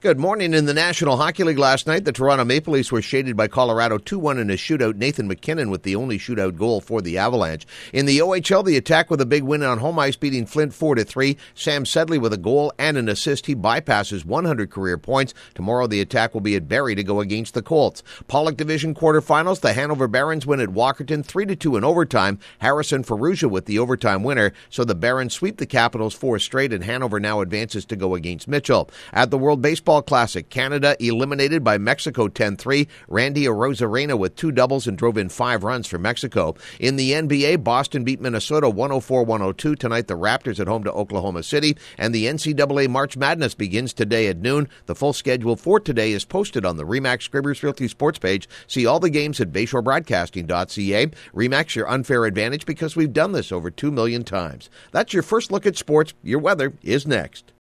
Good morning. In the National Hockey League last night, the Toronto Maple Leafs were shaded by Colorado 2-1 in a shootout. Nathan MacKinnon with the only shootout goal for the Avalanche. In the OHL, the Attack with a big win on home ice, beating Flint 4-3. Sam Sedley with a goal and an assist. He bypasses 100 career points. Tomorrow, the Attack will be at Barrie to go against the Colts. Pollock Division quarterfinals, the Hanover Barons win at Walkerton 3-2 in overtime. Harrison Ferrugia with the overtime winner. So the Barons sweep the Capitals 4 straight, and Hanover now advances to go against Mitchell. At the World Baseball Classic, Canada eliminated by Mexico 10-3. Randy Arozarena with 2 doubles and drove in 5 runs for Mexico. In the NBA, Boston beat Minnesota 104-102. Tonight, the Raptors at home to Oklahoma City. And the NCAA March Madness begins today at noon. The full schedule for today is posted on the RE/MAX Scribbers Realty Sports page. See all the games at BayShoreBroadcasting.ca. RE/MAX, your unfair advantage, because we've done this over 2 million times. That's your first look at sports. Your weather is next.